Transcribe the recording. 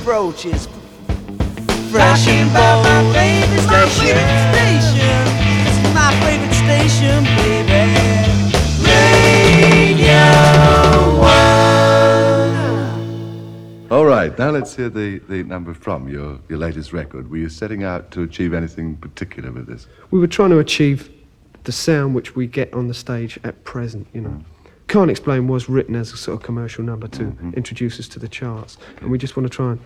approaches. Fresh and bold station. This is my favorite station, baby. Radio 1. All right, now let's hear the number from your latest record. Were you setting out to achieve anything particular with this? We were trying to achieve the sound which we get on the stage at present, you know. Can't Explain was written as a sort of commercial number to introduce us to the charts, and we just want to try and